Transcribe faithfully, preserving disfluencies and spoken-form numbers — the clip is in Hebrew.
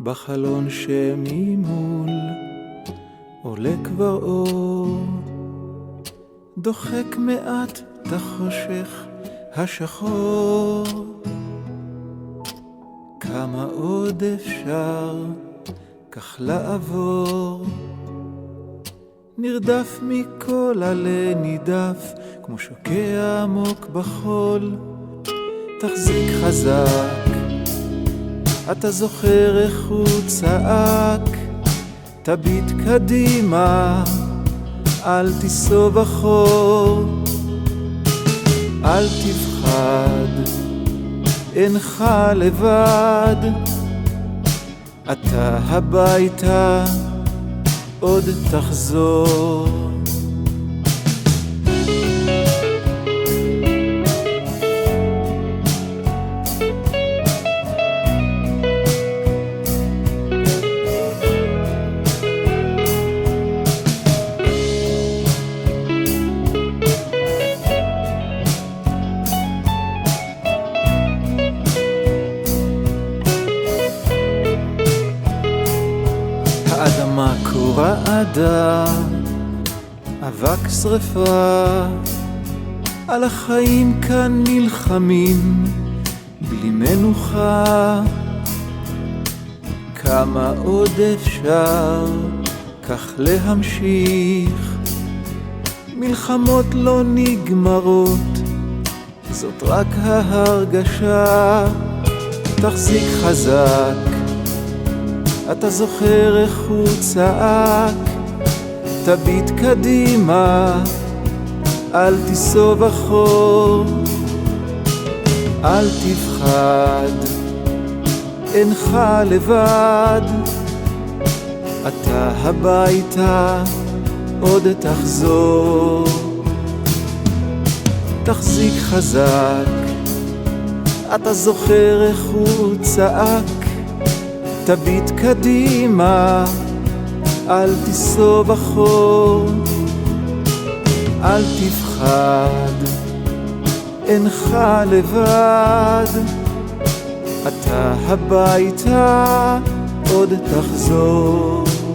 בחלון שממול עולה כבר אור, דוחק מעט את החושך השחור. כמה עוד אפשר כך לעבור, נרדף מכל עלי נידף כמו שוקע עמוק בחול. תחזיק חזק, אתה זוכר איך הוא צעק, תביט קדימה, אל תיסוב אחור. אל תפחד, אינך לבד, אתה הביתה עוד תחזור. האדמה כה רעדה, אבק שרפה, על החיים כאן נלחמים בלי מנוחה. כמה עוד אפשר כך להמשיך, מלחמות לא נגמרות, זאת רק ההרגשה. תחזיק חזק, אתה זוכר איך הוא צעק, תביט קדימה, אל תיסוב אחור. אל תפחד, אינך לבד, אתה הביתה עוד תחזור. תחזיק חזק, אתה זוכר איך הוא צעק, תביט קדימה, אל תיסוב אחור. אל תפחד, אינך לבד, אתה הביתה עוד תחזור.